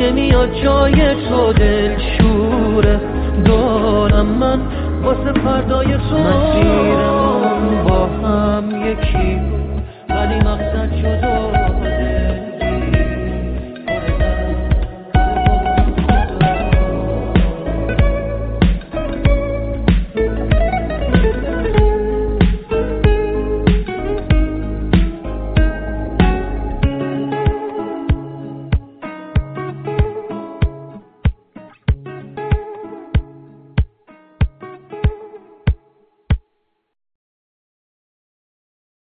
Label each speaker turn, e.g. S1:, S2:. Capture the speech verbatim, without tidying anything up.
S1: نمیاد جای تو دلشوره دارم من واسه فردای تو مسیرمون با هم یکی ولی مقصد جدا